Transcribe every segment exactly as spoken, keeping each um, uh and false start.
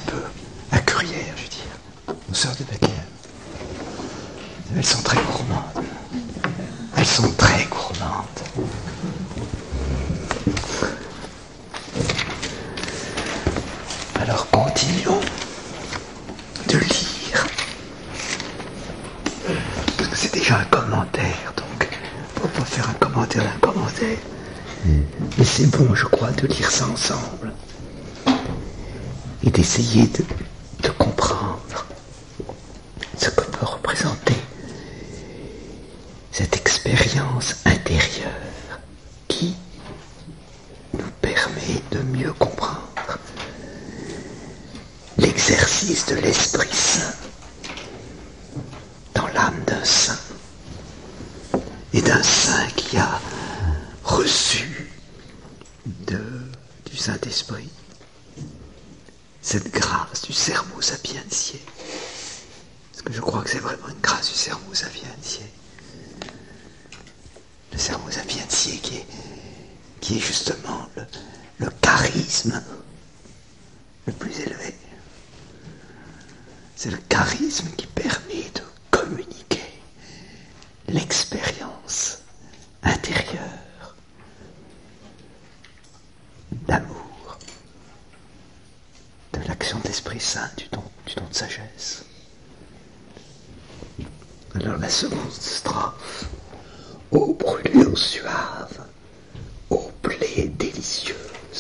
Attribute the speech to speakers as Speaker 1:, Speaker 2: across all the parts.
Speaker 1: peu accurières, je veux dire, nos sœurs de Bethléem. Elles sont très gourmandes. Elles sont très gourmandes. Alors continuons de lire. Parce que c'est déjà un commentaire, donc on ne peut pas faire un commentaire d'un commentaire. Mais c'est bon, je crois, de lire ça ensemble. Et d'essayer de, de comprendre ce que peut représenter cette expérience intérieure qui nous permet de mieux comprendre l'exercice de l'Esprit Saint dans l'âme d'un saint et d'un saint qui a reçu de, du Saint-Esprit cette grâce du Sermo Sapientiae. Parce que je crois que c'est vraiment une grâce du Sermo Sapientiae. Le Sermo Sapientiae qui est, qui est justement le, le charisme le plus élevé. C'est le charisme qui permet de communiquer l'expérience intérieure d'amour, de l'action de l'Esprit Saint, du don, du don de sagesse. Alors la seconde strophe: ô brûlure suave, ô plaie délicieuse,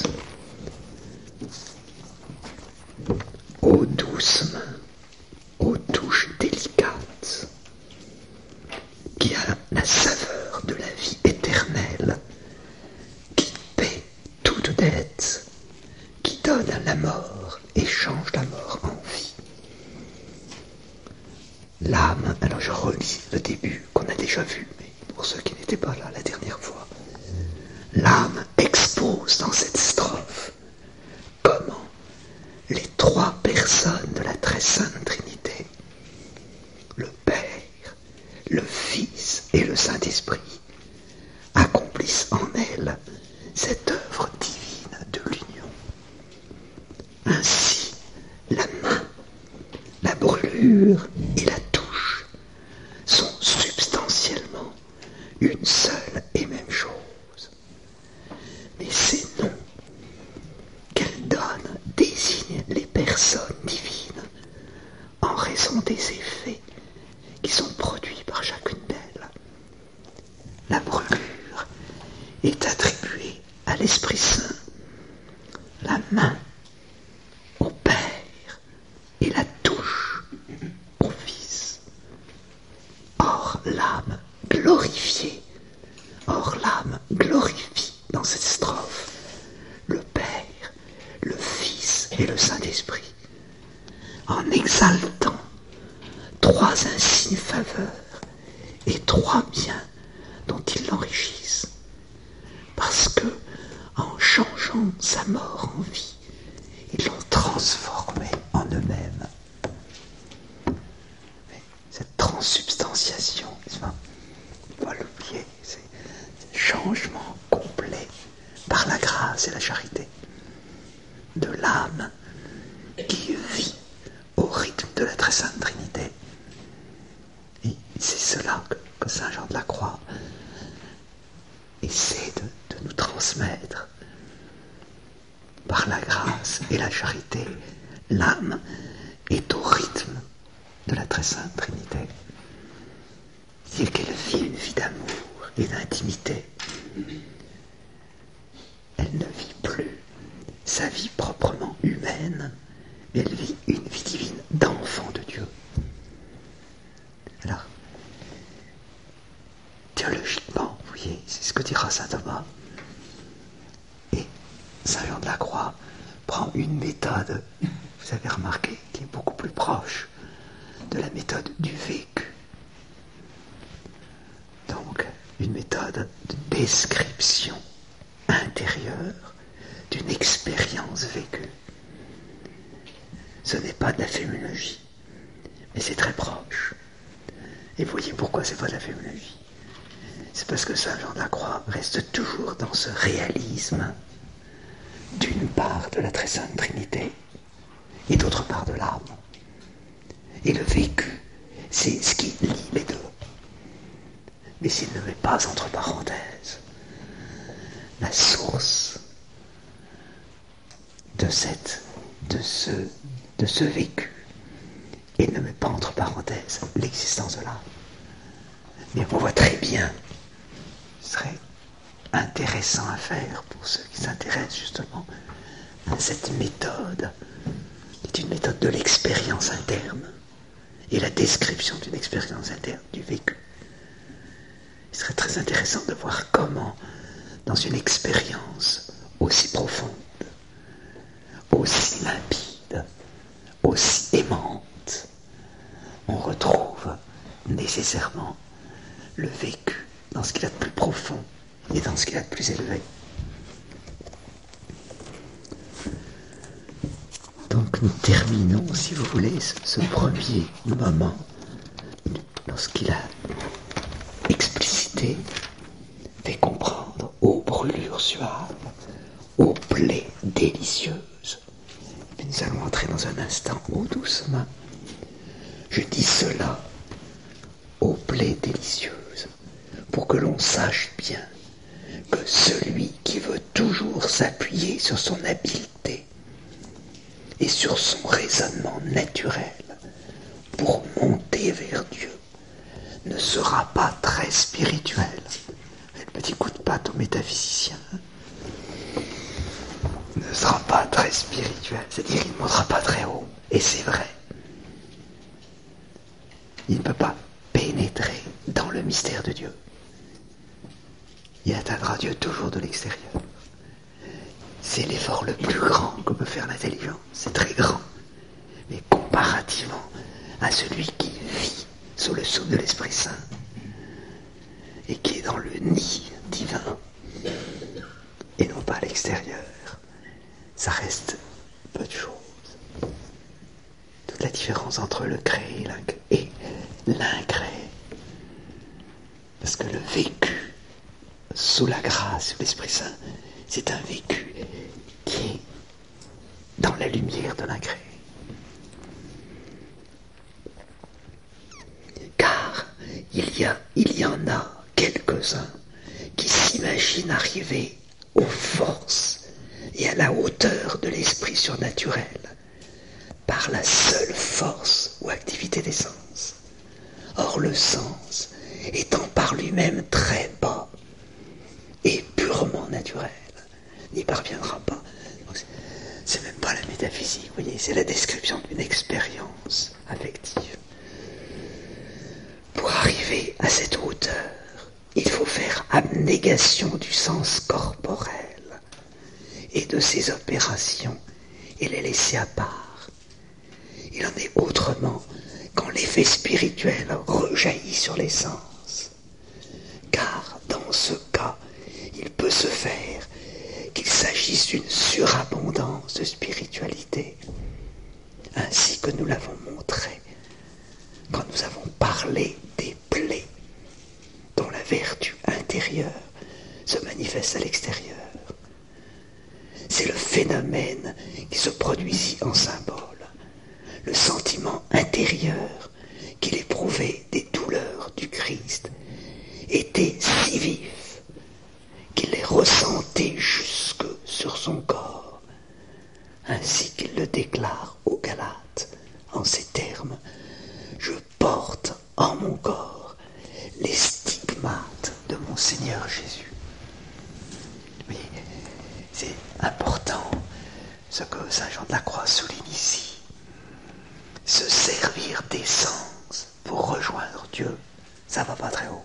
Speaker 1: ô douce main, aux touches délicates, qui a la saveur de la vie éternelle, qui paie toute dette, qui donne à la mort et change la mort en vie. L'âme, alors je relis le début qu'on a déjà vu, mais pour ceux qui n'étaient pas là la dernière fois, l'âme expose dans cette strophe comment les trois personnes de la très sainte Trinité, le Père, le Fils et le Saint-Esprit, accomplissent en elle cette œuvre divine de l'union. Ainsi, la main, la brûlure et la touche sont substantiellement une seule et même chose. Mais ces noms qu'elle donne désignent les personnes divines en raison des effets qui sont produits par chacune d'elles. La brûlure est attribuée à l'Esprit Saint, la main au Père et la touche au Fils. Or l'âme glorifiée, or l'âme glorifie dans cette strophe le Père, le Fils et le Saint-Esprit, en exaltant trois insignes faveurs et trois biens dont ils l'enrichissent, parce que, en changeant sa mort en vie, ils l'ont transformé en eux-mêmes. Mais cette transsubstantiation, n'est-ce pas, on ne va pas l'oublier, c'est un changement complet par la grâce et la charité de l'âme qui vit au rythme de la très sainte Trinité. Et c'est cela que, que Saint Jean de la Croix essaie de, de nous transmettre. Par la grâce et la charité, l'âme est au rythme de la très sainte Trinité. C'est-à-dire qu'elle vit une vie d'amour et d'intimité. Elle ne vit plus sa vie proprement humaine, mais elle vit une vie divine d'enfant de Dieu. Alors, théologiquement, vous voyez, c'est ce que dira saint Thomas. Et Saint Jean de la Croix prend une méthode, vous avez remarqué, qui est beaucoup plus proche de la méthode du vécu. Donc, une méthode de description intérieure d'une expérience vécue. Ce n'est pas de la féminologie, mais c'est très proche. Et vous voyez pourquoi c'est pas de la féminologie. C'est parce que Saint Jean de la Croix reste toujours dans ce réalisme, d'une part de la très sainte Trinité, et d'autre Et le vécu, c'est ce qui lie les deux. Mais s'il ne met pas entre parenthèses la source de, cette, de, ce, de ce vécu, et ne met pas entre parenthèses l'existence de l'âme, mais on voit très bien, ce serait intéressant à faire pour ceux qui s'intéressent justement à cette méthode, qui est une méthode de l'expérience interne, et la description d'une expérience interne, du vécu. Il serait très intéressant de voir comment, dans une expérience aussi profonde, aussi limpide, aussi aimante, on retrouve nécessairement le vécu dans ce qu'il y a de plus profond et dans ce qu'il y a de plus élevé. Donc nous terminons, si vous voulez, ce, ce premier moment lorsqu'il a explicité, fait comprendre aux brûlures suaves, aux plaies délicieuses. Et puis nous allons entrer dans un instant, oh doucement. Je dis cela aux plaies délicieuses pour que l'on sache bien que celui qui veut toujours s'appuyer sur son habileté et sur son raisonnement naturel pour monter vers Dieu ne sera pas très spirituel. Le petit coup de patte au métaphysicien ne sera pas très spirituel, c'est-à-dire il ne montera pas très haut, et c'est vrai. Il ne peut pas pénétrer dans le mystère de Dieu. Il atteindra Dieu toujours de l'extérieur. C'est l'effort le plus grand que peut faire l'intelligence. C'est très grand. Mais comparativement à celui qui vit sous le souffle de l'Esprit Saint et qui est dans le nid divin et non pas à l'extérieur, ça reste peu de choses. Toute la différence entre le créé et l'incréé. Parce que le vécu sous la grâce, sous l'Esprit Saint, c'est un vécu qui est dans la lumière de l'incréé. Car il y a, il y en a quelques-uns qui s'imaginent arriver aux forces et à la hauteur de l'esprit surnaturel par la seule force ou activité des sens. Or le sens, étant par lui-même très bas et purement naturel, n'y parviendra pas. Donc, c'est, c'est même pas la métaphysique, vous voyez, c'est la description d'une expérience affective. Pour arriver à cette hauteur, il faut faire abnégation du sens corporel et de ses opérations et les laisser à part. Il en est autrement quand l'effet spirituel rejaillit sur les sens. Car dans ce cas, il peut se faire qu'il s'agisse d'une surabondance de spiritualité, ainsi que nous l'avons montré quand nous avons parlé des plaies dont la vertu intérieure se manifeste à l'extérieur. C'est le phénomène qui se produisit en symbole, le sentiment intérieur qu'il éprouvait des douleurs du Christ était si vif qu'il les ressentait jusque sur son corps, ainsi qu'il le déclare aux Galates en ces termes: je porte en mon corps les stigmates de mon Seigneur Jésus. Oui, c'est important ce que Saint Jean de la Croix souligne ici. Se servir des sens pour rejoindre Dieu, ça va pas très haut.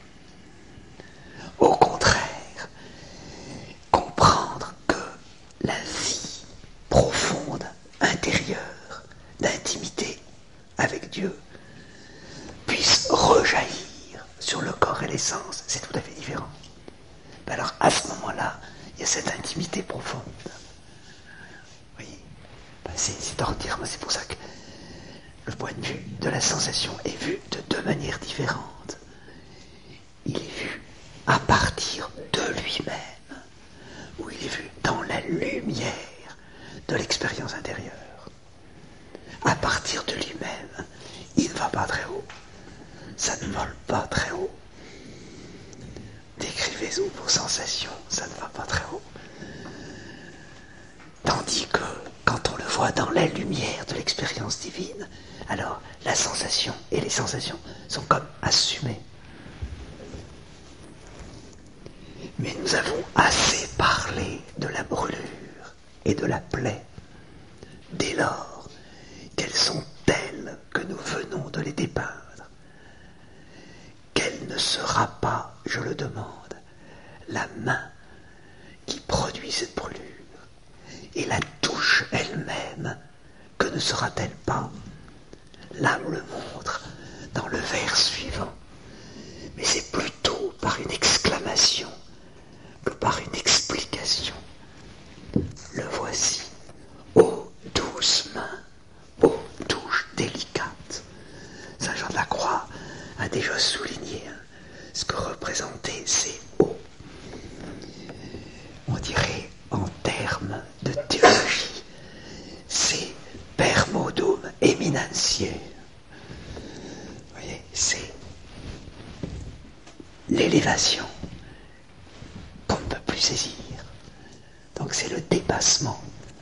Speaker 1: Au contraire, comprendre que la vie profonde, intérieure, d'intimité avec Dieu puisse rejaillir sur le corps et les sens, c'est tout à fait différent. Ben alors à ce moment-là, il y a cette intimité profonde. Oui, ben c'est, c'est ordinaire, c'est pour ça que le point de vue de la sensation est vu de deux manières différentes. Il est vu à partir de lui-même, ou il est vu dans la lumière de l'expérience intérieure. À partir de lui-même, ça ne vole pas très haut. Décrivez-vous vos sensations, ça ne va pas très haut. Tandis que, quand on le voit dans la lumière de l'expérience divine, alors la sensation et les sensations sont comme assumées. Mais nous avons assez parlé de la brûlure et de la plaie, dès lors qu'elles sont telles que nous venons de les dépeindre. Quelle ne sera pas, je le demande, la main qui produit cette brûlure, et la touche elle-même, que ne sera-t-elle pas? L'âme le montre dans le vers suivant, mais c'est plutôt par une exclamation que par une explication. Le voici. Ô douce main, ô touche délicate. Saint Jean de la Croix a déjà souligné hein, ce que représentaient ces ô. On dirait en termes de théologie, c'est per modum eminentiae. Vous voyez, c'est l'élévation qu'on ne peut plus saisir. Donc c'est le dépassement.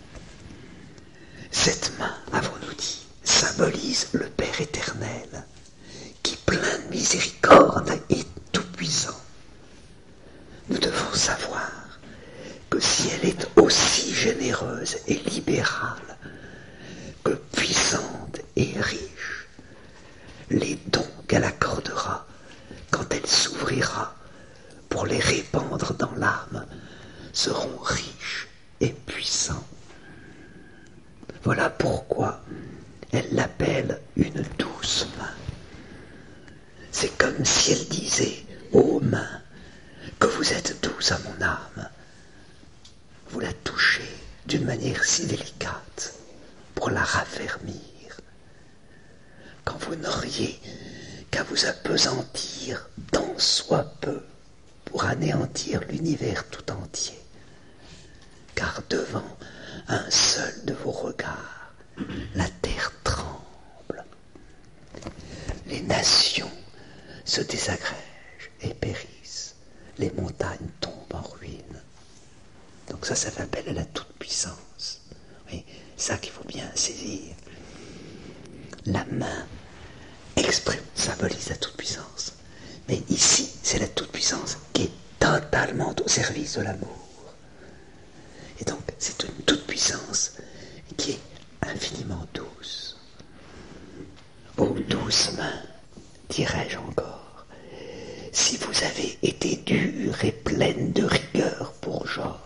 Speaker 1: Cette main, avons-nous dit, symbolise le Père éternel, qui plein de miséricorde est tout-puissant. Nous devons savoir que si elle est aussi généreuse et libérale que puissante et riche, les dons qu'elle accordera quand elle s'ouvrira pour les répandre dans l'âme seront riches et puissants. Voilà pourquoi elle l'appelle une douce main. C'est comme si elle disait, ô main, que vous êtes douce à mon âme. Vous la touchez d'une manière si délicate pour la raffermir. Quand vous n'auriez qu'à vous appesantir tant soit peu pour anéantir l'univers tout entier. Car devant un seul de vos regards, la terre tremble. Les nations se désagrègent et périssent. Les montagnes tombent en ruine. Donc ça, ça fait appel à la toute-puissance. Oui, ça qu'il faut bien saisir. La main exprime, symbolise la toute-puissance. Mais ici, c'est la toute-puissance qui est totalement au service de l'amour. Et donc, c'est une toute-puissance qui est infiniment douce. Ô douce main, dirais-je encore, si vous avez été dure et pleine de rigueur pour Job,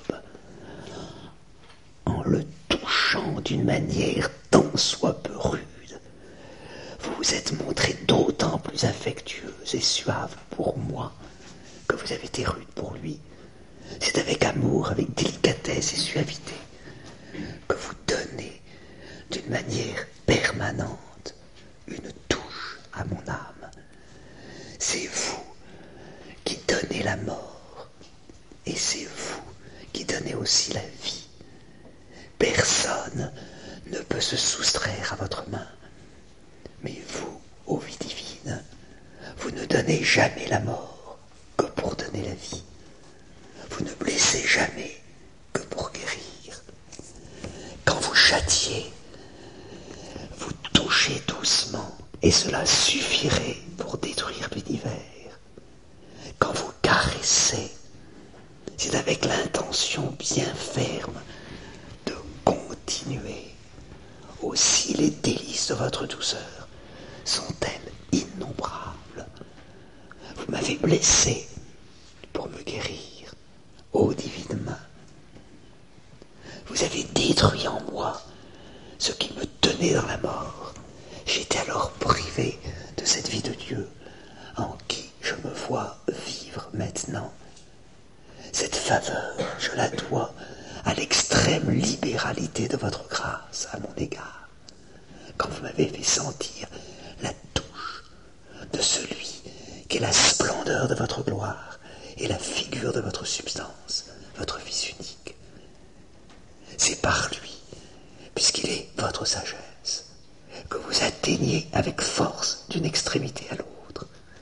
Speaker 1: en le touchant d'une manière tant soit peu rude, vous vous êtes montré d'autant plus affectueuse et suave pour moi que vous avez été rude pour lui. C'est avec amour, avec délicatesse et suavité que vous donnez d'une manière permanente une touche à mon âme. C'est vous qui donnez la mort et c'est vous qui donnez aussi la vie. Personne ne peut se soustraire à votre main. Mais vous, ô vie divine, vous ne donnez jamais la mort que pour donner la vie. Vous ne blessez jamais que pour guérir. Quand vous châtiez, vous touchez doucement et cela suffirait pour détruire l'univers. Quand vous caressez, c'est avec l'intention bien ferme de continuer. Aussi les délices de votre douceur sont-elles innombrables. Vous m'avez blessé pour me guérir, ô divine main. Vous avez détruit en moi ce qui me tenait dans la mort. J'étais alors privé de cette vie de Dieu en qui je me vois vivre maintenant. Cette faveur, je la dois à l'extrême libéralité de votre grâce à mon égard, quand vous m'avez fait sentir la touche de celui qui est la splendeur de votre gloire et la figure de votre substance, votre Fils unique. C'est par lui, puisqu'il est votre sagesse, que vous atteignez avec force d'une extrémité à l'autre.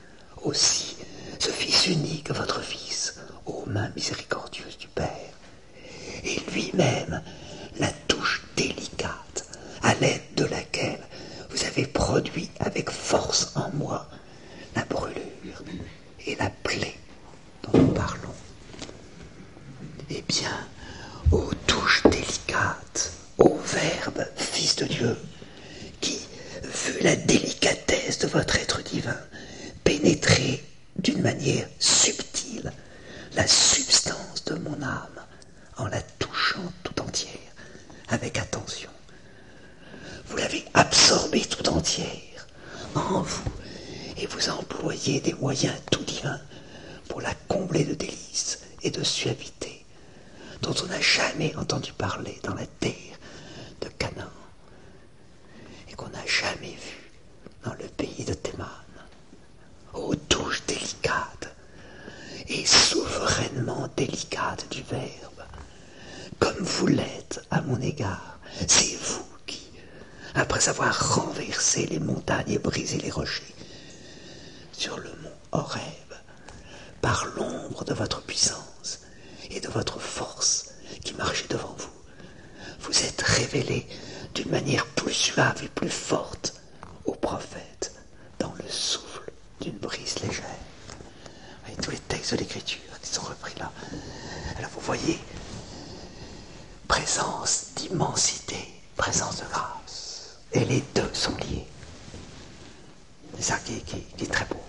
Speaker 1: aussi ce Fils unique, votre Fils, aux mains miséricordieuses du Père, et lui-même la touche délicate à l'aide de laquelle vous avez produit avec force en moi la brûlure et la plaie dont nous parlons. Eh bien, aux touches délicates, au Verbe, Fils de Dieu, qui, vu la délicatesse de votre être divin, pénétrait d'une manière subtile la substance de mon âme en la touchant tout entière, avec attention. Vous l'avez absorbée tout entière en vous et vous employez des moyens tout divins pour la combler de délices et de suavité dont on n'a jamais entendu parler dans la terre de Canaan et qu'on n'a jamais vu dans le pays de Théman. Aux touches délicates et souverainement délicates du Verbe, comme vous l'êtes à mon égard, c'est vous qui, après avoir renversé les montagnes et brisé les rochers, sur le mont Horeb, par l'ombre de votre puissance et de votre force qui marchait devant vous, vous êtes révélés d'une manière plus suave et plus forte aux prophètes dans le souffle d'une brise légère. Et tous les textes de l'Écriture qui sont repris là. Alors vous voyez, présence d'immensité, présence de grâce. Et les deux sont liés. C'est ça qui, qui, qui est très beau.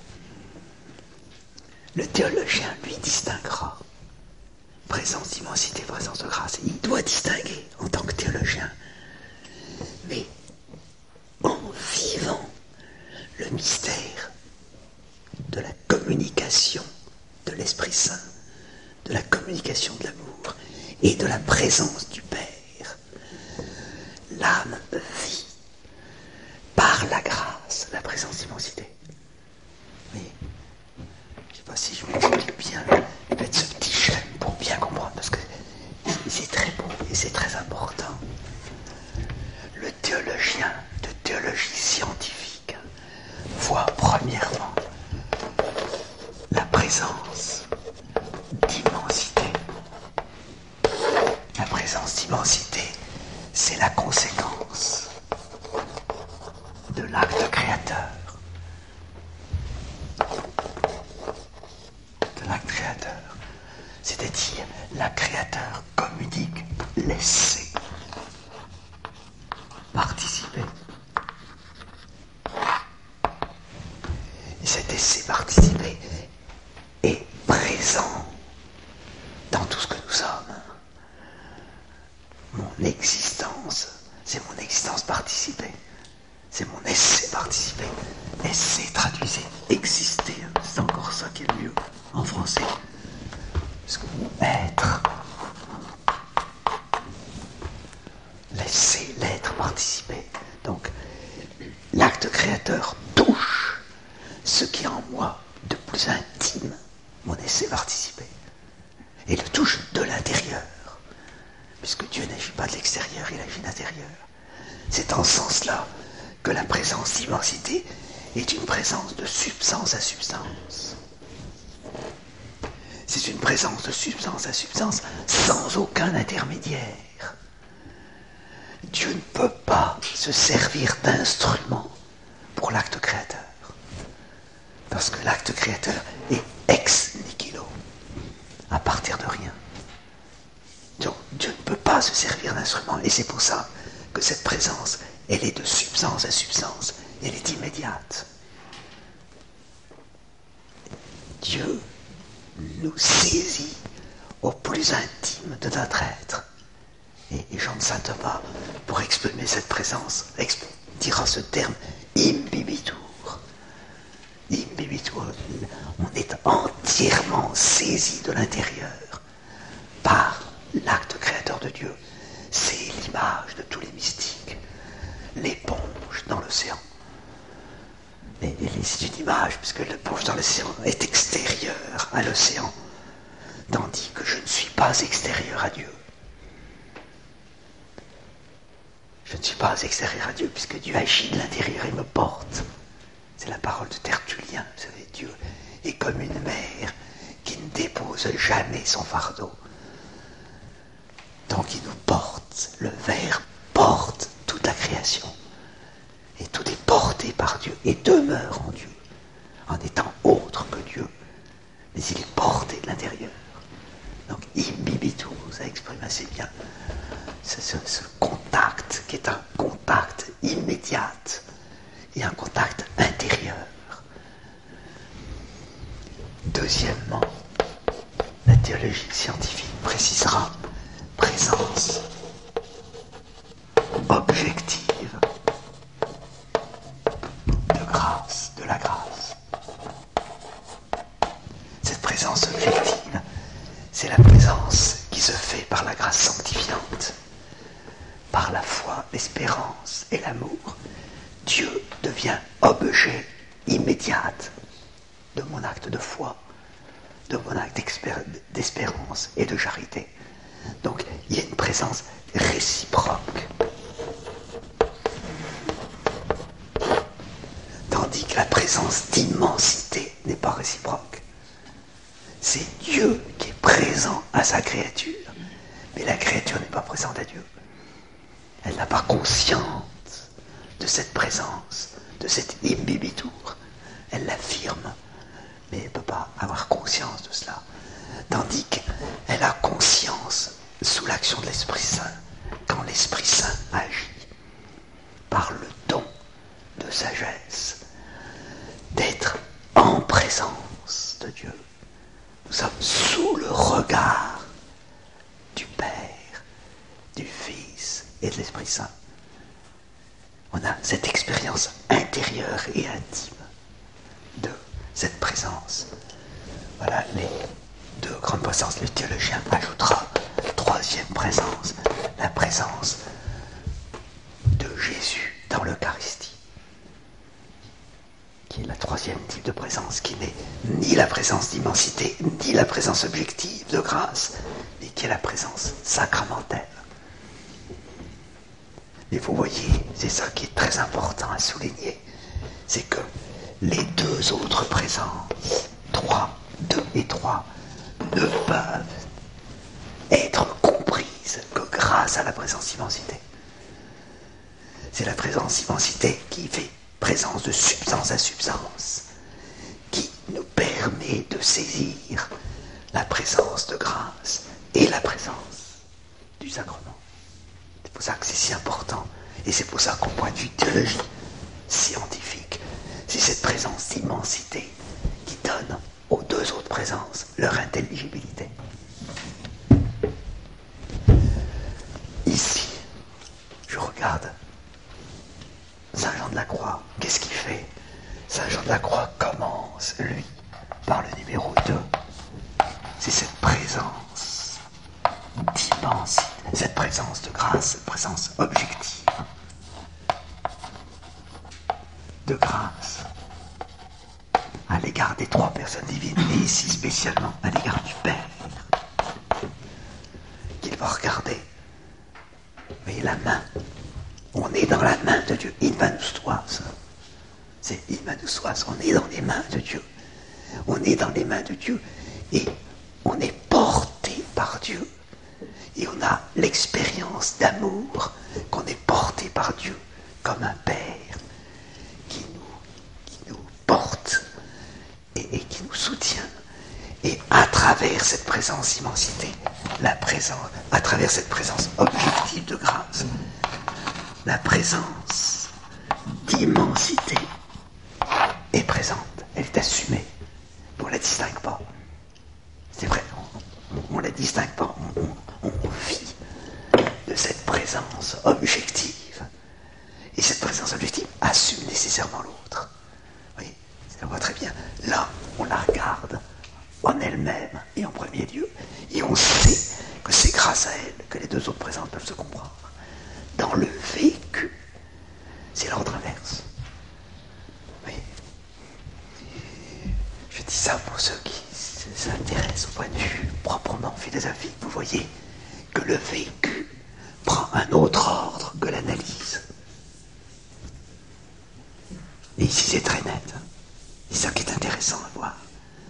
Speaker 1: Le théologien, lui, distinguera présence d'immensité, présence de grâce. Il doit distinguer en tant que théologien. Mais en vivant le mystère de la communication de l'Esprit Saint, de la communication de l'amour et de la présence du Père, l'âme vit par la grâce la présence d'immensité. Oui. Je ne sais pas si je m'explique bien. Faites ce petit schéma pour bien comprendre, parce que c'est très beau et c'est très important. Le théologien de théologie scientifique voit premièrement la présence d'immensité. La présence d'immensité, c'est la conséquence de l'acte créateur. De l'acte créateur. C'est-à-dire, l'acte créateur communique l'essai. Participer. Et cet essai participer est présent dans tout ce que nous sommes. Mon existence, c'est mon existence participée. C'est mon essai participé. Essai, traduisez, exister. C'est encore ça qui est le mieux en français. Parce que être, laisser l'être participer. Donc, l'acte créateur touche ce qui est en moi de plus intime, mon essai participer. Et le touche de l'intérieur. Puisque Dieu n'agit pas de l'extérieur, il agit de l'intérieur. C'est en ce sens-là que la présence d'immensité est une présence de substance à substance. C'est une présence de substance à substance sans aucun intermédiaire. Dieu ne peut pas se servir d'instrument pour l'acte créateur. Parce que l'acte créateur est ex nihilo, à partir de rien. Donc Dieu ne peut pas se servir d'instrument. Et c'est pour ça que cette présence, elle est de substance à substance. Elle est immédiate. Dieu nous saisit au plus intime de notre être. Et, et Jean de Saint Thomas, pour exprimer cette présence, exp- dira ce terme imbibitur. Imbibitur. On est entièrement saisi de l'intérieur par l'acte créateur de Dieu. C'est l'image de tous les mystiques. L'éponge dans l'océan. Mais c'est une image, puisque l'éponge dans l'océan est extérieure à l'océan, tandis que je ne suis pas extérieur à Dieu. Je ne suis pas extérieur à Dieu, puisque Dieu agit de l'intérieur et me porte. C'est la parole de Tertullien, vous savez, Dieu et comme une mère qui ne dépose jamais son fardeau. Donc il nous porte, le Verbe porte toute la création. Et tout est porté par Dieu et demeure en Dieu, en étant autre que Dieu. Mais il est porté de l'intérieur. Donc imbibitur, ça exprime assez bien ce, ce, ce contact qui est un contact immédiat et un contact intérieur. Deuxièmement, la théologie scientifique précisera présence objective de grâce, de la grâce. Cette présence objective, c'est la présence qui se fait par la grâce sanctifiante, par la foi, l'espérance et l'amour. Dieu devient objet immédiat de mon acte de foi, de mon acte d'espérance et de charité. Donc, il y a une présence réciproque. Tandis que la présence d'immensité n'est pas réciproque. C'est Dieu qui est présent à sa créature, mais la créature n'est pas présente à Dieu. Elle n'a pas conscience de cette présence, de cette imbibitur. Elle l'affirme, mais elle ne peut pas avoir conscience de cela. Tandis qu'elle a conscience, sous l'action de l'Esprit Saint, quand l'Esprit Saint agit, par le don de sagesse, d'être en présence de Dieu. Nous sommes sous le regard du Père, du Fils et de l'Esprit Saint. On a cette expérience intérieure et intime de cette présence. Voilà les deux grandes présences. Le théologien ajoutera troisième présence, la présence de Jésus dans l'Eucharistie, qui est la troisième type de présence, qui n'est ni la présence d'immensité, ni la présence objective de grâce, mais qui est la présence sacramentelle. Mais vous voyez, c'est ça qui est très important à souligner, c'est que les deux autres présences, trois, deux et trois, ne peuvent être comprises que grâce à la présence immensité. C'est la présence immensité qui fait présence de substance à substance, qui nous permet de saisir la présence de grâce et la présence du sacrement. C'est pour ça que c'est si important, et c'est pour ça qu'au point de vue théologie scientifique, c'est cette présence d'immensité qui donne aux deux autres présences leur intelligibilité. Ici, je regarde Saint Jean de la Croix. Qu'est-ce qu'il fait? Saint Jean de la Croix commence, lui, par le numéro deux. C'est cette présence d'immensité, cette présence de grâce, cette présence objective de grâce à l'égard des trois personnes divines, et ici spécialement à l'égard du Père, qu'il va regarder. Vous voyez la main, on est dans la main de Dieu, in manus tuas. C'est in manus tuas, on est dans les mains de Dieu. On est dans les mains de Dieu et on est porté par Dieu. Et on a l'expérience d'amour qu'on est porté par Dieu comme un Père qui nous, qui nous porte et, et qui nous soutient. Et à travers cette présence immensité, la présence, à travers cette présence objective de grâce, la présence d'immensité est présente, elle est assumée. On ne la distingue pas. C'est vrai, on ne la distingue pas. On, on, on vit de cette présence objective. Et cette présence objective assume nécessairement l'autre. Vous voyez, ça voit très bien. Là, on la regarde en elle-même et en premier lieu, et on sait que c'est grâce à elle que les deux autres présences peuvent se comprendre. Dans le vécu, c'est l'ordre inverse. Oui. Je dis ça pour ceux qui s'intéressent au point de vue proprement philosophique. Vous voyez que le vécu prend un autre ordre que l'analyse. Et ici c'est très net. C'est ça qui est intéressant à voir.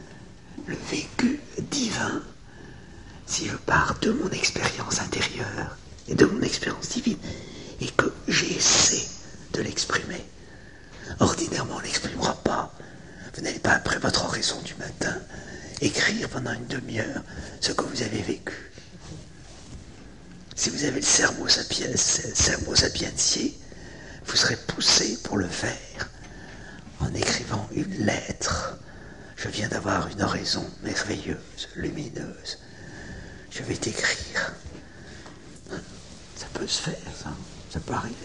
Speaker 1: le vécu divin, si je pars de mon expérience intérieure et de mon expérience divine, et que j'essaie de l'exprimer, ordinairement on ne l'exprimera pas. Vous n'allez pas, après votre oraison du matin, écrire pendant une demi-heure ce que vous avez vécu. Si vous avez le sermo sapiens, sermo sapientiae, vous serez poussé pour le faire en écrivant une lettre. Je viens d'avoir une oraison merveilleuse, lumineuse. Je vais t'écrire. Ça peut se faire, ça. Ça peut arriver.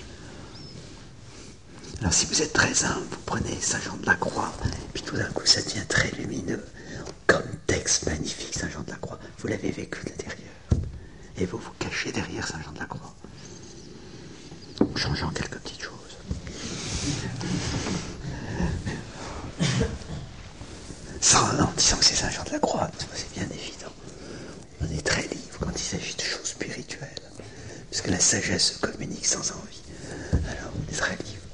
Speaker 1: Alors si vous êtes très humble, vous prenez Saint Jean de la Croix, puis tout d'un coup ça devient très lumineux. Comme texte magnifique, Saint Jean de la Croix. Vous l'avez vécu de l'intérieur. Et vous vous cachez derrière Saint Jean de la Croix. En changeant quelques petites choses. Sans, en disant que c'est Saint Jean de la Croix, c'est bien évident. On est très libre quand il s'agit de choses spirituelles. Parce que la sagesse se communique sans envie. Alors on est très libre.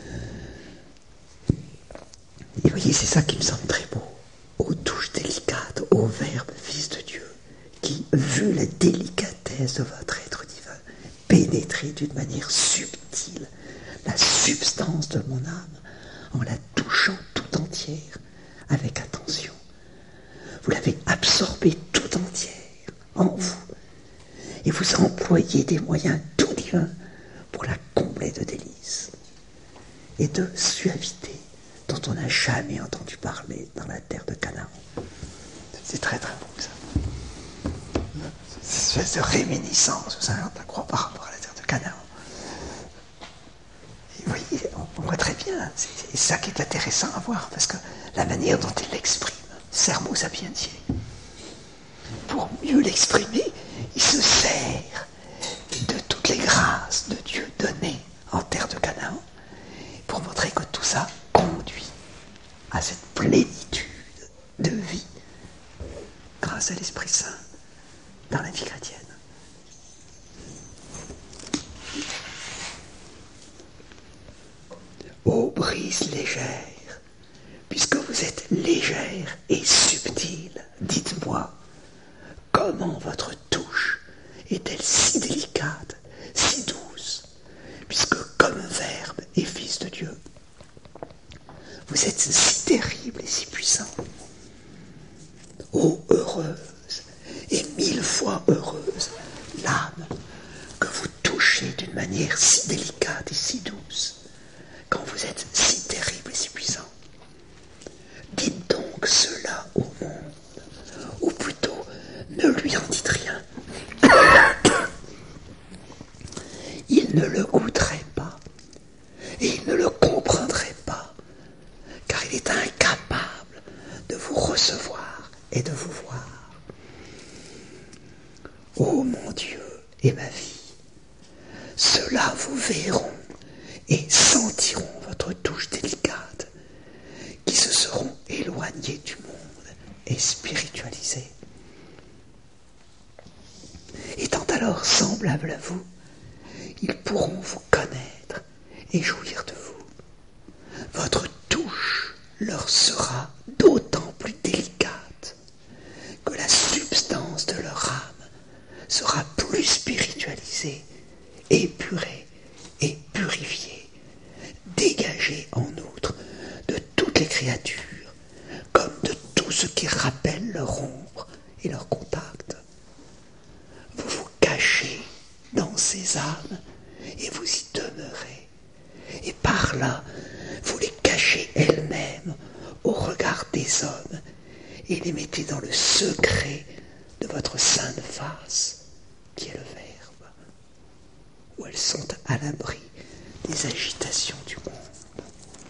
Speaker 1: Et vous voyez, c'est ça qui me semble très beau. Aux touches délicates, au Verbe, Fils de Dieu, qui, vu la délicatesse de votre être divin, pénétrait d'une manière subtile la substance de mon âme en la touchant tout entière avec attention. Vous l'avez absorbée tout entière en vous et vous employez des moyens tout divins pour la combler de délices et de suavité dont on n'a jamais entendu parler dans la terre de Canaan. C'est très très beau ça. Cette espèce de réminiscence de Saint Jean de la Croix par rapport à la terre de Canaan. Et vous voyez, on voit très bien, c'est, c'est ça qui est intéressant à voir, parce que la manière dont il l'exprime, sermo sapientiae, pour mieux l'exprimer, il se sert de toutes les grâces de Dieu données en terre de Canaan, pour montrer que tout ça conduit à cette plénitude de vie grâce à l'Esprit Saint dans la vie chrétienne. Ô brise légère, puisque vous êtes légère et subtile, dites-moi, comment votre touche est-elle si délicate, si douce, puisque comme Verbe et Fils de Dieu, vous êtes si terrible et si puissant. Ô heureuse, et mille fois heureuse, l'âme que vous touchez d'une manière si délicate et si douce, quand vous êtes si terrible et si puissant. Dites donc cela au monde, ou plutôt ne lui en dites rien. Il ne le goûterait pas, et il ne le comprendrait pas, car il est incapable de vous recevoir et de vous voir. Ô mon Dieu et ma vie, ceux-là vous verront et sentiront votre touche délicate, qui se seront éloignés du monde et spiritualisés. Étant alors semblables à vous, ils pourront vous connaître et jouir de vous. Votre touche leur sera d'autant plus délicate que la substance de leur âme sera plus spiritualisée, épurée et purifiée, dégagée en outre de toutes les créatures, comme de tout ce qui rappelle leur ombre et leur contact. Vous vous cachez dans ces âmes et vous y demeurez, et par là vous les cachez elles-mêmes au regard des hommes et les mettez dans le secret de votre sainte face, qui est le Verbe, où elles sont à l'abri des agitations du monde.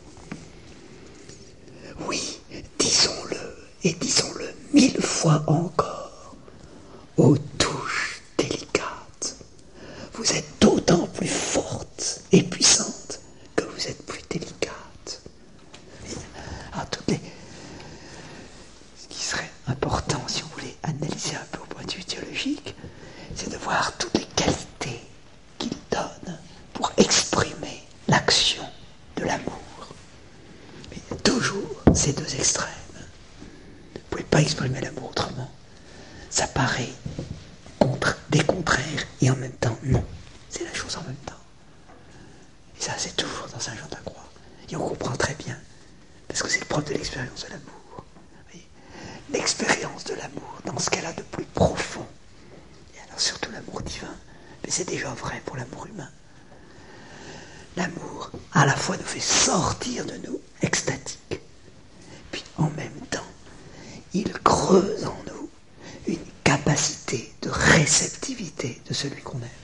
Speaker 1: Oui, disons-le, et disons-le mille fois encore, ô touche délicate, vous êtes d'autant plus forte et puissante que vous êtes plus délicate. Alors, toutes les... Ce qui serait important, si on voulait analyser un peu au point de vue théologique, c'est de voir toutes les qualités qu'il donne pour exprimer l'action de l'amour. Mais il y a toujours ces deux extrêmes. Vous ne pouvez pas pas exprimer l'amour autrement. Ça paraît contre, des contraires et en même temps, non. C'est la chose en même temps. Et ça, c'est toujours dans Saint Jean de la Croix. Et on comprend très bien, parce que c'est le propre de l'expérience de l'amour. L'expérience de l'amour, dans ce qu'elle a de plus profond, et alors surtout l'amour divin, mais c'est déjà vrai pour l'amour humain. L'amour, à la fois, nous fait sortir de nous extatiques, puis en même temps, il creuse en nous une capacité de réceptivité de celui qu'on aime.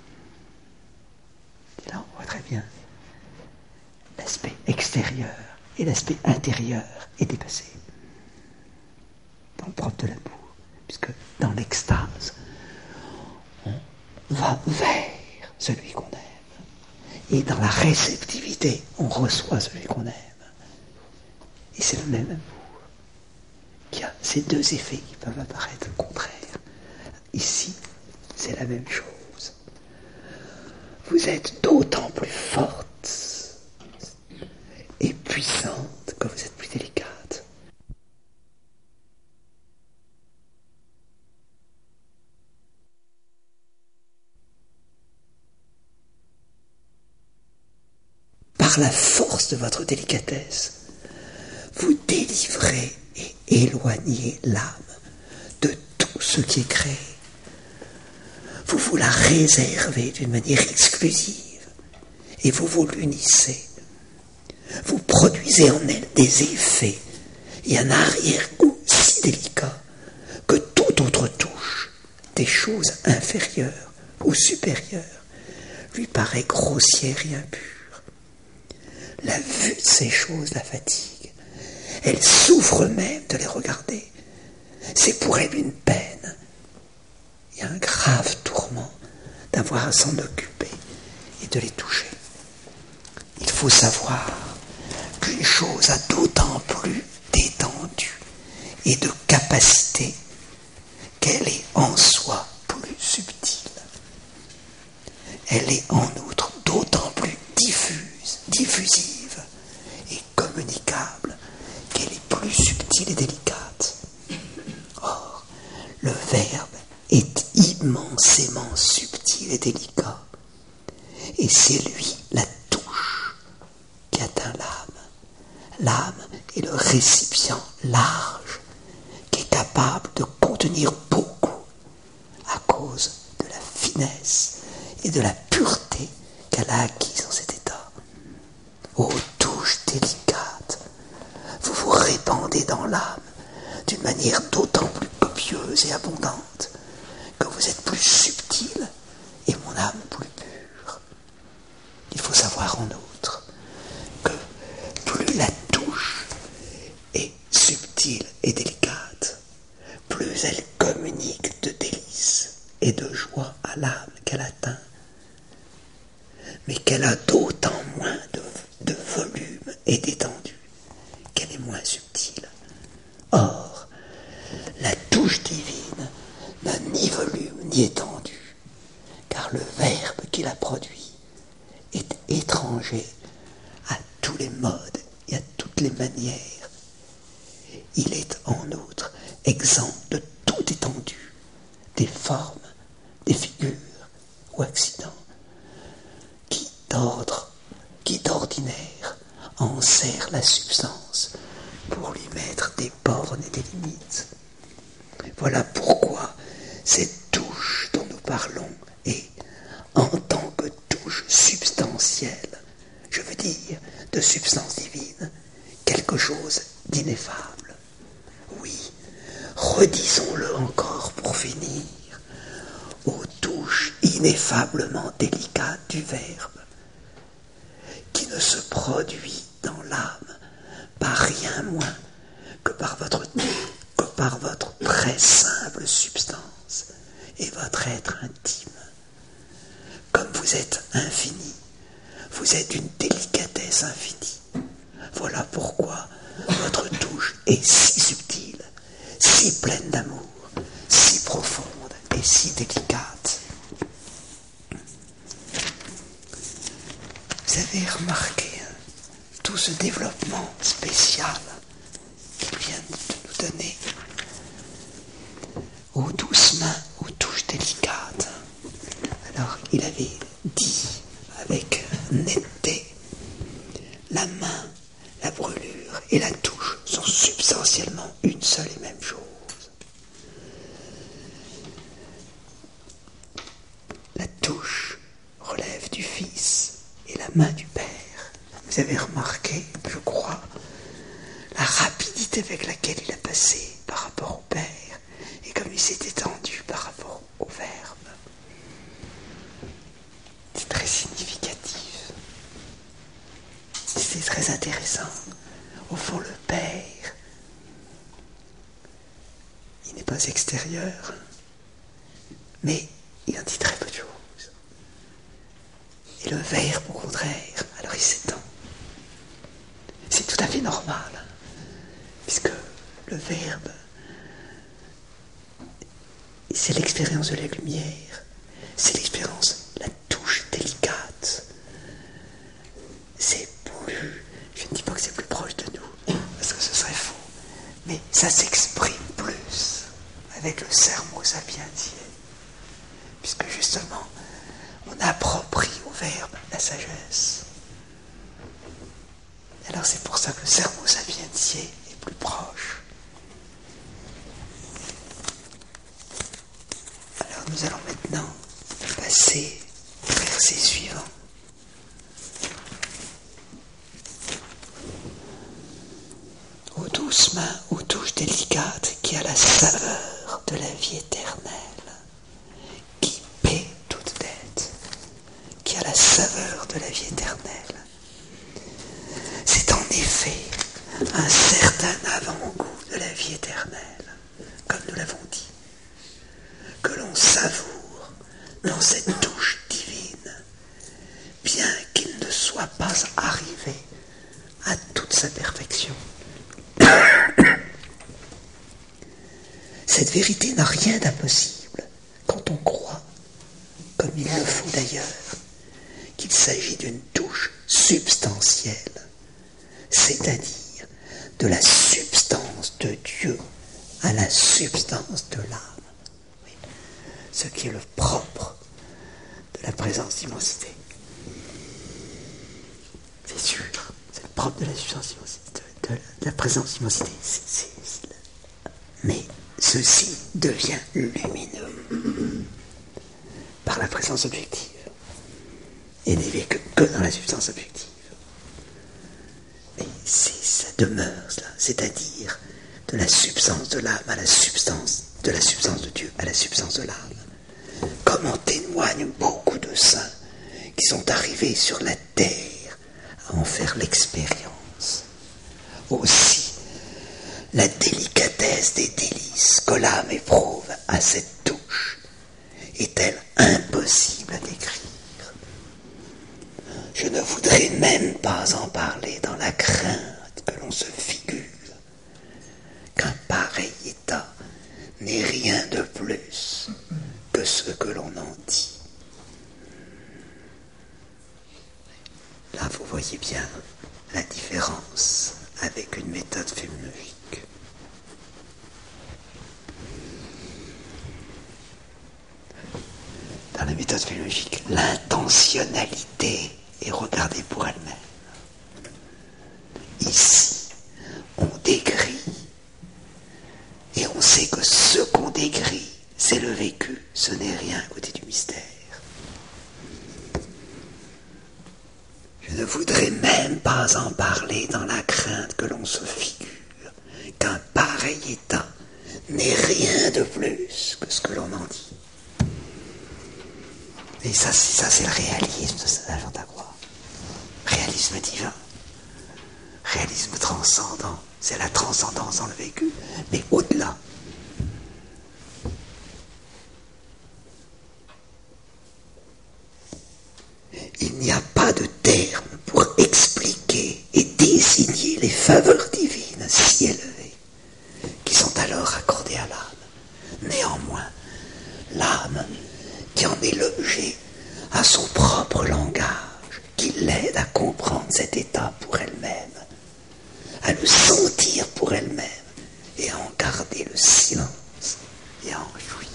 Speaker 1: Et là, on voit très bien l'aspect extérieur et l'aspect intérieur est dépassé dans le propre de l'amour, puisque dans l'extase, on va vers celui qu'on aime, et dans la réceptivité, on reçoit celui qu'on aime. Et c'est le même amour qui a ces deux effets qui peuvent apparaître contraires. Ici, c'est la même chose. Vous êtes d'autant plus forte et puissante que vous êtes plus délicate. Par la force de votre délicatesse, vous délivrez et éloignez l'âme de tout ce qui est créé. Vous vous la réservez d'une manière exclusive et vous vous l'unissez. Vous produisez en elle des effets et un arrière-goût si délicat que toute autre touche des choses inférieures ou supérieures lui paraît grossière et impure. La vue de ces choses la fatigue. Elle souffre même de les regarder. C'est pour elle une peine et un grave tourment d'avoir à s'en occuper et de les toucher. Il faut savoir qu'une chose a d'autant plus d'étendue et de capacité qu'elle est en soi plus subtile. Elle est en outre d'autant plus diffuse, diffusive et communicable qu'elle est plus subtile et délicate. Or, le Verbe est immensément subtil et délicat, et c'est lui la touche qui atteint l'âme. L'âme est le récipient large qui est capable de contenir beaucoup à cause de la finesse et de la pureté qu'elle a acquise en cet état. Ô touche délicate, vous vous répandez dans l'âme d'une manière d'autant plus copieuse et abondante que vous êtes plus subtil et mon âme plus pure. Il faut savoir en outre que plus la touche est subtile et délicate, plus elle communique de délices et de joie à l'âme qu'elle atteint, mais qu'elle a d'autant moins de, de volume et d'étendue qu'elle est moins subtile. Or, la touche divine n'a ni volume ni étendue, car le Verbe qui la produit est étranger à tous les modes et à toutes les manières. Il est en outre exempt de toute étendue, des formes, des figures ou accidents, qui d'ordre, qui d'ordinaire enserrent la substance pour lui mettre des bornes et des limites. Voilà pourquoi cette touche dont nous parlons est, en tant que touche substantielle, je veux dire de substance divine, quelque chose d'ineffable. Oui, redisons-le encore pour finir, aux touches ineffablement délicates du Verbe, qui ne se produit dans l'âme par rien moins que par votre, que par votre très simple substance et votre être intime. Comme vous êtes infini, vous êtes d'une délicatesse infinie. Voilà pourquoi votre touche est si subtile, si pleine d'amour, si profonde et si délicate. Vous avez remarqué hein, tout ce développement spécial qu'il vient de nous donner la main, la brûlure et la touche sont substantiellement une seule et même chose. La touche relève du Fils et la main du Père. Vous avez remarqué, je crois, la rapidité avec laquelle il a passé par rapport au Père et comme il s'est étendu par rapport au Verbe. C'est très significatif. C'est très intéressant. Au fond, le Père, il n'est pas extérieur, mais il en dit très peu de choses. Et le Verbe, au contraire, alors il s'étend. C'est tout à fait normal, puisque le Verbe, c'est l'expérience de la lumière, c'est l'expérience, la touche délicate. C'est plus, je ne dis pas que c'est plus proche de nous, parce que ce serait faux, mais ça s'exprime plus avec le sermo sapientiae, puisque justement, on approprie au Verbe la sagesse. Alors c'est pour ça que le sermo sapientiae est plus proche. Alors nous allons maintenant passer au verset suivant. Ô douce main, ô touche délicate qui a la saveur de la vie éternelle, qui paie toute dette, qui a la saveur de la vie éternelle. C'est en effet un certain avant-goût de la vie éternelle, comme nous l'avons dit, que l'on savoure dans cette touche divine, bien qu'il ne soit pas arrivé à toute sa perfection. Cette vérité n'a rien d'impossible quand on croit, comme il le faut d'ailleurs, qu'il s'agit d'une touche substantielle, c'est-à-dire de la substance de Dieu à la substance de l'âme. Oui. Ce qui est le propre de la présence d'immensité. C'est sûr, c'est le propre de la substance d'immensité, de, de, de la présence d'immensité. C'est, c'est, c'est, mais ceci devient lumineux par la présence objective et n'est vécu que dans la substance objective. Mais c'est sa demeure, cela, c'est-à-dire de la substance de l'âme à la substance, de la substance de Dieu à la substance de l'âme. Comme en témoignent beaucoup de saints qui sont arrivés sur la terre à en faire l'expérience. Aussi, la délicatesse des délices que l'âme éprouve à cette touche est-elle impossible à décrire. Je ne voudrais même pas en parler dans la crainte que l'on se figure qu'un pareil état n'est rien de plus que ce que l'on en dit. Là, vous voyez bien la différence avec une méthode féminologique. Dans la méthode féminologique, l'intentionnalité est regardée pour elle-même. Ici, on décrit, et on sait que ce qu'on décrit, c'est le vécu, ce n'est rien à côté du mystère. Je ne voudrais même pas en parler dans la crainte que l'on se figure qu'un pareil état n'est rien de plus que ce que l'on en dit. Et ça, c'est, ça, c'est le réalisme de Saint Jean d'Acroix. Réalisme divin. Réalisme transcendant. C'est la transcendance dans le vécu. Mais au-delà. Il n'y a pas de terme pour expliquer et désigner les faveurs divines si élevées qui sont alors accordées à l'âme. Néanmoins, l'âme qui en est l'objet a son propre langage qui l'aide à comprendre cet état pour elle-même, à le sentir pour elle-même et à en garder le silence et à en jouir.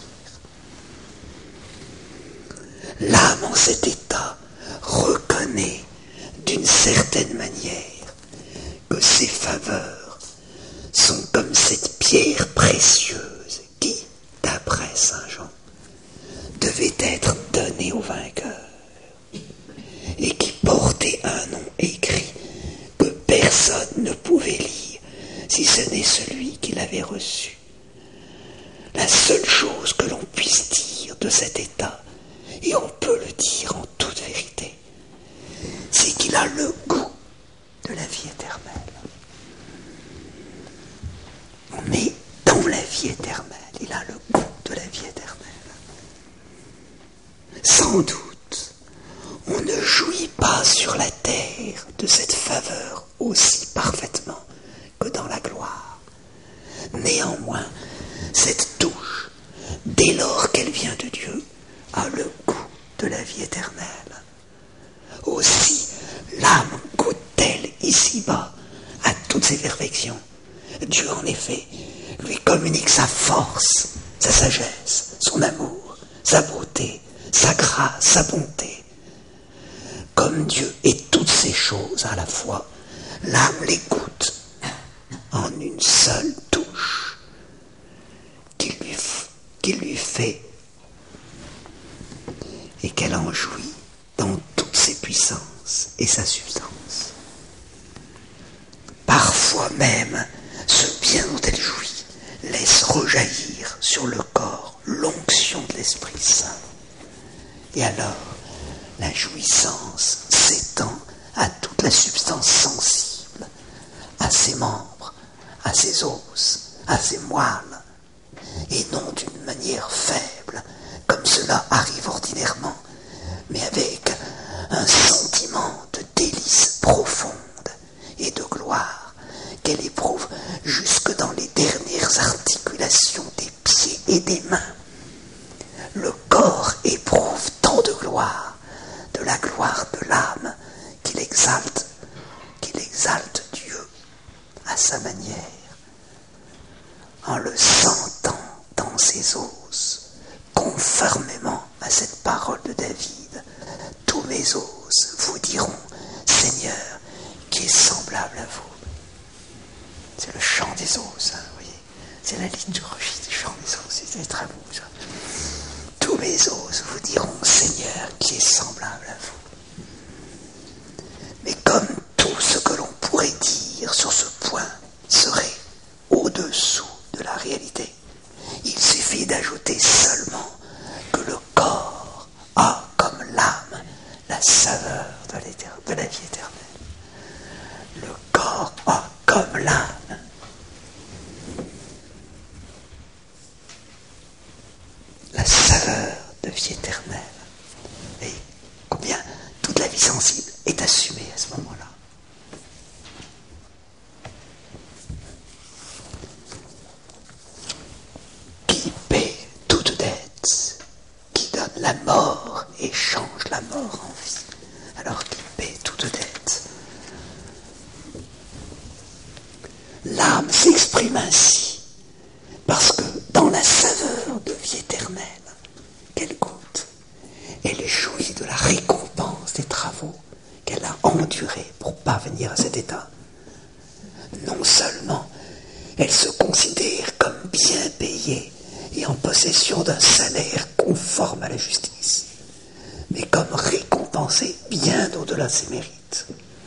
Speaker 1: L'âme en cet état reconnaît d'une certaine telle manière que ses faveurs sont comme cette pierre précieuse qui, d'après saint Jean, devait être donnée au vainqueur et qui portait un nom écrit que personne ne pouvait lire si ce n'est celui qui l'avait reçu. La seule chose que l'on puisse dire de cet état, et on peut le dire en toute vérité, c'est qu'il a le goût de la vie éternelle. On est dans la vie éternelle, il a le goût de la vie éternelle. Sans doute, on ne jouit pas sur la terre de cette faveur aussi parfaitement que dans la gloire. Néanmoins, cette touche, dès lors qu'elle vient de Dieu, a le goût de la vie éternelle. Aussi, l'âme goûte-t-elle ici-bas à toutes ses perfections. Dieu, en effet, lui communique sa force, sa sagesse, son amour, sa beauté, sa grâce, sa bonté. Comme Dieu est toutes ces choses à la fois, l'âme les goûte en une seule touche qui lui, qui lui fait et qu'elle en jouit dans toutes ses puissances et sa substance. Parfois même, ce bien dont elle jouit laisse rejaillir sur le corps l'onction de l'Esprit Saint. Et alors, la jouissance s'étend à toute la substance sensible, à ses membres, à ses os, à ses moelles, et non d'une manière faible, comme cela arrive ordinairement, mais avec un sentiment de délice profonde et de gloire qu'elle éprouve jusque dans les dernières articulations des pieds et des mains. Le corps éprouve tant de gloire, de la gloire de l'âme, qu'il exalte, qu'il exalte Dieu à sa manière, en le sentant dans ses os, conformément à cette parole de David. Tous mes os vous diront, Seigneur, qui est semblable à vous. C'est le chant des os, hein, vous voyez. C'est la liturgie du chant des os, c'est très beau ça. Tous mes os vous diront, Seigneur, qui est semblable à vous. Mais comme tout ce que l'on pourrait dire sur ce point serait au-dessous de la réalité, il suffit d'ajouter seulement que le corps a comme l'âme la saveur de, de la vie éternelle. Le corps a comme l'âme la saveur de vie éternelle. Et combien toute la vie sensible est assumée à ce moment-là. Qui paie toute dette, qui donne la mort et change la mort en vie, alors qu'il paie toute dette. L'âme s'exprime ainsi, parce que dans la saveur de vie éternelle qu'elle goûte, elle jouit de la récompense des travaux qu'elle a endurés pour parvenir à cet état. Non seulement elle se considère comme bien payée et en possession d'un salaire conforme à la justice, mais comme récompensée bien au-delà de ses mérites.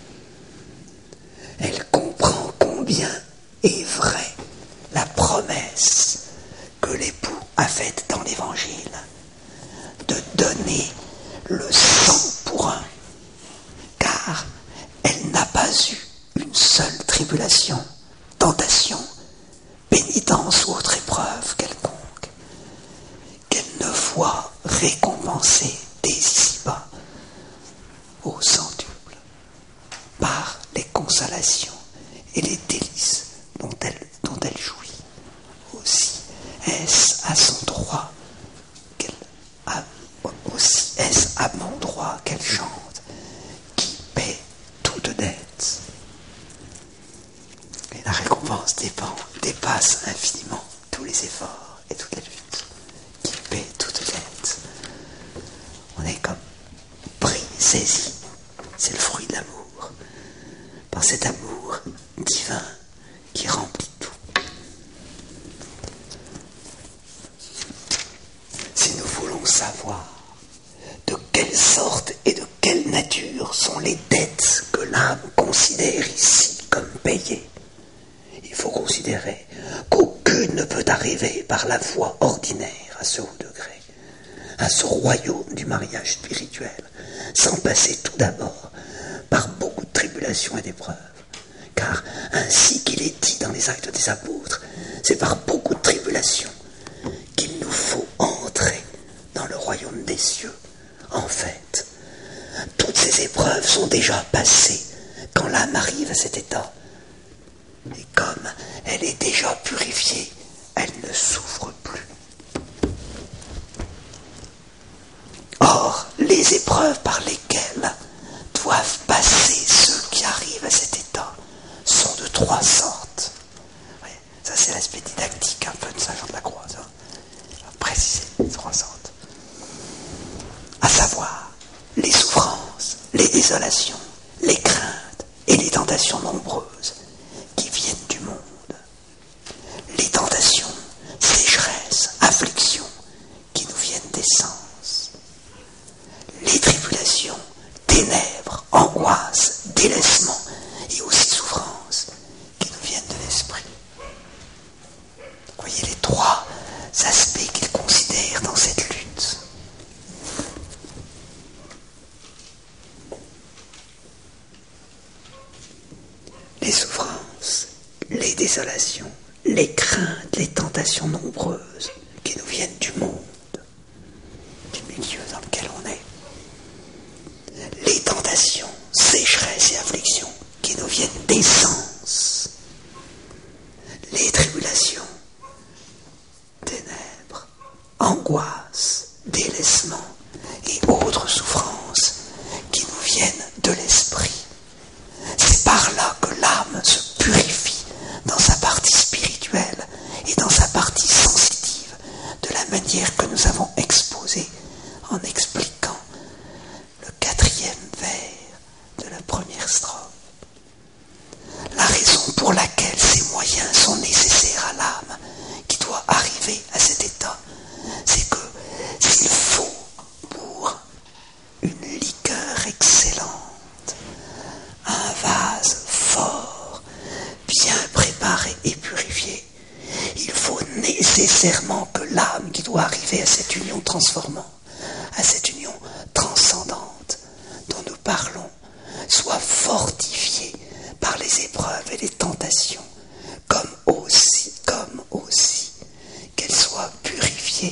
Speaker 1: Elle comprend combien est vraie la promesse que l'époux a faite dans l'Évangile de donner le sang pour un, car elle n'a pas eu une seule tribulation, tentation, pénitence ou autre épreuve quelconque, qu'elle ne voit récompensée dès ici-bas au centuple par les consolations et les délices dont elle, dont elle jouit. Aussi est-ce à son droit qu'elle a, aussi est-ce à mon droit qu'elle chante, qui paie toute dette. Et la récompense dépend, dépasse infiniment tous les efforts et toutes les luttes, qui paie toute dette. On est comme pris, saisi, c'est le fruit de l'amour. cet amour divin qui remplit tout. Si nous voulons savoir de quelle sorte et de quelle nature sont les dettes que l'âme considère ici comme payées, il faut considérer qu'aucune ne peut arriver par la voie ordinaire à ce haut degré, à ce royaume du mariage spirituel, sans passer tout d'abord par beaucoup de tribulations et d'épreuves. Car ainsi qu'il est dit dans les Actes des Apôtres, c'est par beaucoup de tribulations qu'il nous faut entrer dans le royaume des cieux. En fait, toutes ces épreuves sont déjà passées quand l'âme arrive à cet état. Et comme elle est déjà purifiée, elle ne souffre plus. Or, les épreuves par lesquelles doivent passer ceux qui arrivent à cet état sont de trois sortes. Oui, ça c'est l'aspect didactique un peu de Saint Jean de la Croix, ça. Préciser les trois sortes. À savoir, les souffrances, les désolations, les craintes et les tentations nombreuses qui viennent du monde. Les tentations, sécheresse, afflictions qui nous viennent des sens. Les tribulations, ténèbres, angoisses, délaissement et aussi souffrances qui nous viennent de l'esprit. Vous voyez les trois aspects qu'il considère dans cette lutte. Les souffrances, les désolations, les craintes, les tentations nombreuses qui nous viennent du monde, du milieu dans lequel on est. Les tentations, sécheresse et afflictions qui nous viennent des sens. Les tribulations, ténèbres, angoisses, délaissement et autres souffrances qui nous viennent de l'esprit. C'est par là que l'âme se purifie dans sa partie spirituelle et dans sa partie sensitive de la manière que nous avons exposée en expliquant le quatrième vers de la première strophe. La raison pour laquelle ces moyens sont nécessaires à l'âme qui doit arriver à cet état, c'est que s'il faut pour une liqueur excellente, un vase fort, bien préparé et purifié, il faut nécessairement que l'âme qui doit arriver à cette union transformante, à cette union transcendante dont nous parlons, soit fortifiée par les épreuves et les tentations, comme aussi, comme aussi qu'elle soit purifiée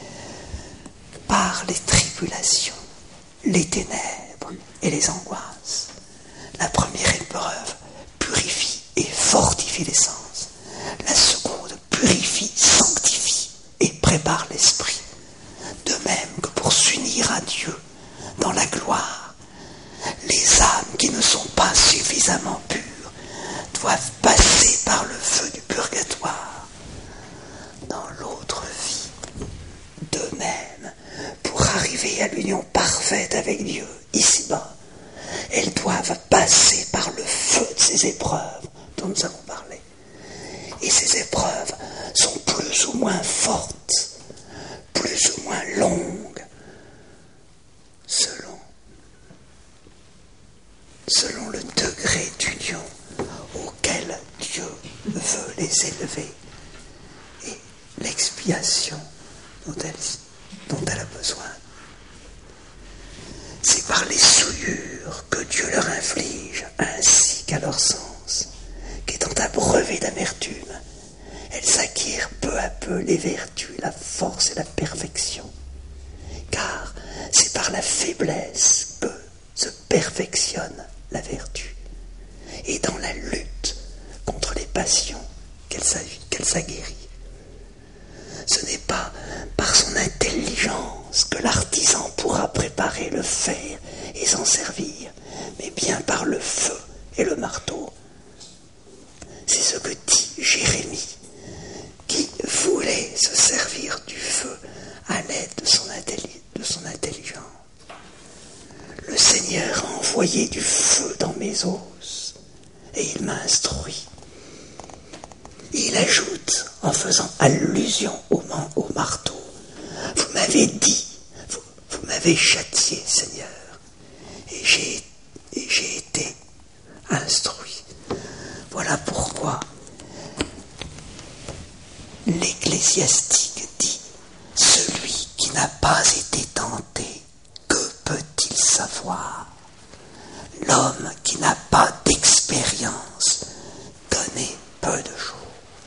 Speaker 1: par les tribulations, les ténèbres et les angoisses. La première épreuve purifie et fortifie les sens. La seconde purifie, sanctifie et prépare l'esprit. De même que pour s'unir à Dieu dans la gloire, les âmes qui ne sont pas suffisamment pures doivent passer par le feu du purgatoire dans l'autre vie. De même, pour arriver à l'union parfaite avec Dieu ici-bas, elles doivent passer par le feu de ces épreuves dont nous avons parlé. Et ces épreuves sont plus ou moins fortes, plus ou moins longues, selon, selon le degré d'union auquel Dieu veut les élever et l'expiation dont elle, dont elle a besoin. C'est par les souillures que Dieu leur inflige, ainsi qu'à leur sens, qu'étant abreuvées d'amertume, elles acquièrent peu à peu les vertus, la force et la perfection. Car c'est par la faiblesse que se perfectionne la vertu, et dans la lutte contre les passions qu'elle s'aguerrit. Ce n'est pas par son intelligence que l'artisan pourra préparer le fer et s'en servir, mais bien par le feu et le marteau. C'est ce que dit Jérémie, qui voulait se servir du feu à l'aide de son, intelli- de son intelligence. Le Seigneur a envoyé du feu dans mes os, et il m'a instruit. Il ajoute, en faisant allusion au, man- au marteau, vous m'avez dit, vous, vous m'avez châtié, Seigneur, et j'ai, et j'ai été instruit. Voilà pourquoi l'ecclésiastique dit, celui qui n'a pas été tenté, que peut-il savoir? L'homme qui n'a pas d'expérience connaît peu de choses.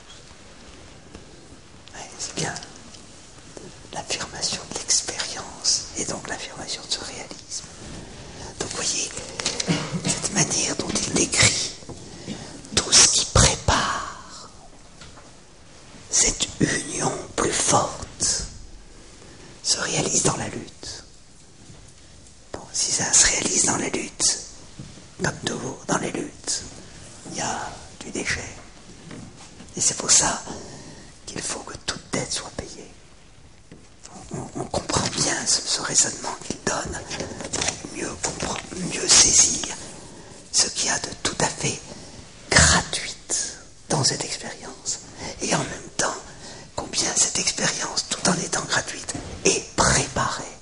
Speaker 1: C'est bien l'affirmation de l'expérience et donc l'affirmation de ce réalisme. Donc vous voyez, cette manière dont il décrit tout ce qui prépare cette union plus forte se réalise dans la lutte. Bon, si ça se réalise dans la lutte, comme toujours dans les luttes, il y a du déchet. Et c'est pour ça qu'il faut que toute dette soit payée. On, on comprend bien ce, ce raisonnement qu'il donne pour mieux comprendre, mieux saisir ce qu'il y a de tout à fait gratuite dans cette expérience. Et en même temps, combien cette expérience, tout en étant gratuite, est préparée